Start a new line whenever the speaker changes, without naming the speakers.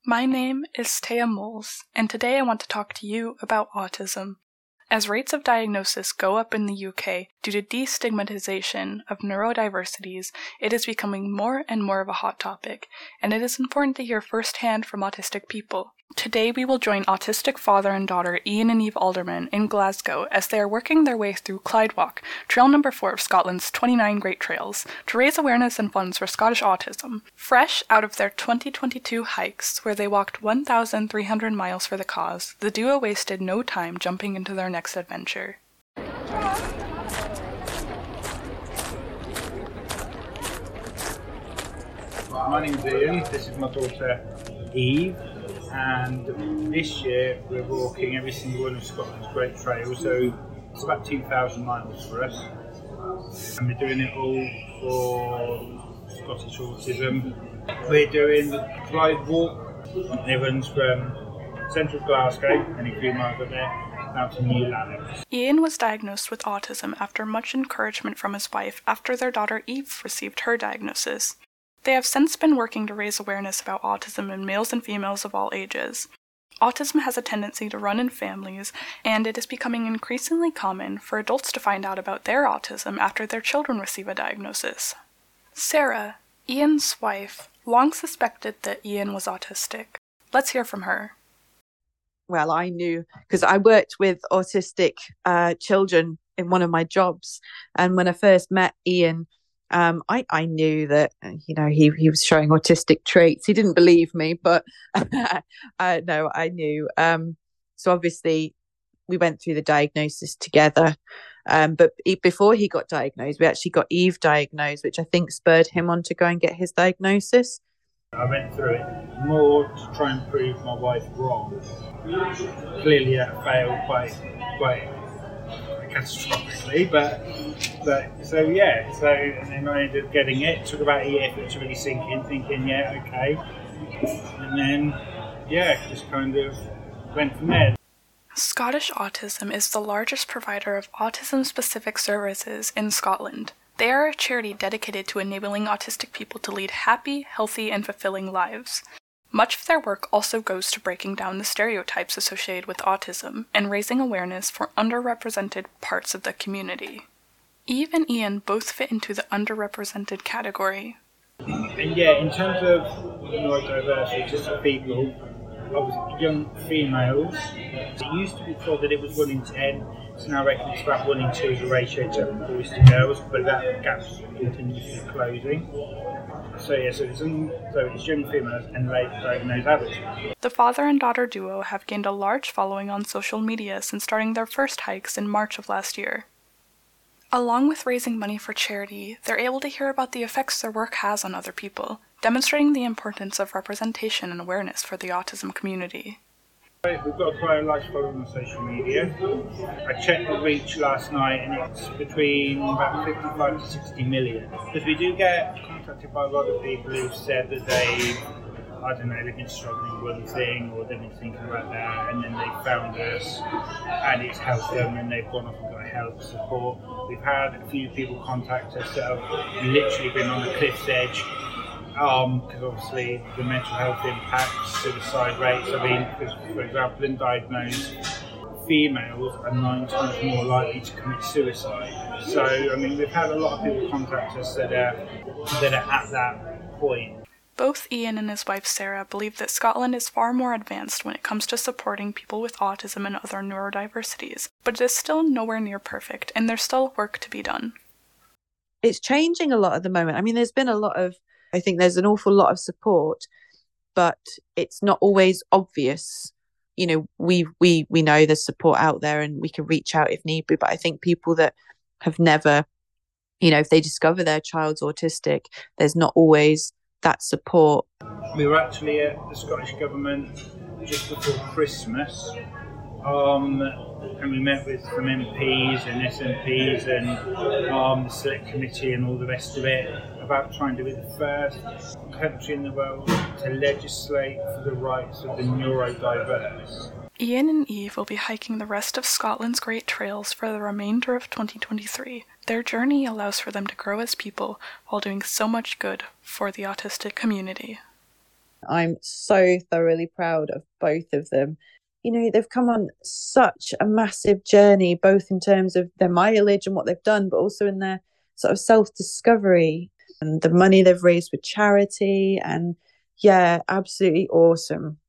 My name is Taya Moles, and today I want to talk to you about autism. As rates of diagnosis go up in the UK due to destigmatization of neurodiversities, it is becoming more and more of a hot topic, and it is important to hear firsthand from autistic people. Today we will join autistic father and daughter Ian and Eve Alderman in Glasgow as they are working their way through Clyde Walk, trail number 4 of Scotland's 29 Great Trails, to raise awareness and funds for Scottish autism. Fresh out of their 2022 hikes, where they walked 1,300 miles for the cause, the duo wasted no time jumping into their next adventure.
My name's Ian, this is my daughter Eve, and this year we're walking every single one of Scotland's Great Trails, so it's about 2,000 miles for us, and we're doing it all for Scottish autism. We're doing the Clyde Walk. It runs from central Glasgow, only 3 miles up there, down to New Lanark.
Ian was diagnosed with autism after much encouragement from his wife after their daughter Eve received her diagnosis. They have since been working to raise awareness about autism in males and females of all ages. Autism has a tendency to run in families, and it is becoming increasingly common for adults to find out about their autism after their children receive a diagnosis. Sarah, Ian's wife, long suspected that Ian was autistic. Let's hear from her.
Well, I knew because I worked with autistic children in one of my jobs, and when I first met Ian, I knew that he was showing autistic traits. He didn't believe me, but no, I knew. So obviously, we went through the diagnosis together. But before he got diagnosed, we actually got Eve diagnosed, which I think spurred him on to go and get his diagnosis.
I went through it more to try and prove my wife wrong. Clearly, that failed quite catastrophically, but and then I ended up getting it. It took about a year for it to really sink in, thinking, okay, and then just kind of went from there.
Scottish Autism is the largest provider of autism-specific services in Scotland. They are a charity dedicated to enabling autistic people to lead happy, healthy, and fulfilling lives. Much of their work also goes to breaking down the stereotypes associated with autism and raising awareness for underrepresented parts of the community. Eve and Ian both fit into the underrepresented category.
And in terms of neurodiversity, just for people, obviously young females, it used to be thought that it was 1 in 10, so now I reckon it's about 1 in 2 as a ratio to boys to girls, but that gap continues to be closing. So it's young females and late diagnosed adults.
The father and daughter duo have gained a large following on social media since starting their first hikes in March of last year. Along with raising money for charity, they're able to hear about the effects their work has on other people, demonstrating the importance of representation and awareness for the autism community.
We've got quite a large following on social media. I checked the reach last night and it's between about 55 to 60 million. Because we do get contacted by a lot of people who've said that they've been struggling with one thing or they've been thinking about that, and then they found us and it's helped them and they've gone off and got help, support. We've had a few people contact us that have literally been on the cliff's edge. Because obviously the mental health impacts, suicide rates. Because for example, in diagnosed females are 9 times more likely to commit suicide. So we've had a lot of people contact us that are at that point.
Both Ian and his wife Sarah believe that Scotland is far more advanced when it comes to supporting people with autism and other neurodiversities, but it is still nowhere near perfect, and there's still work to be done.
It's changing a lot at the moment. There's been I think there's an awful lot of support, but it's not always obvious. We know there's support out there and we can reach out if need be, but I think people that have never, if they discover their child's autistic, there's not always that support.
We were actually at the Scottish Government just before Christmas, and we met with some MPs and SMPs and the Select Committee and all the rest of it about trying to be the first country in the world to legislate for the rights of the neurodiverse.
Ian and Eve will be hiking the rest of Scotland's Great Trails for the remainder of 2023. Their journey allows for them to grow as people while doing so much good for the autistic community.
I'm so thoroughly proud of both of them. You know, they've come on such a massive journey, both in terms of their mileage and what they've done, but also in their sort of self-discovery and the money they've raised with charity. And yeah, absolutely awesome.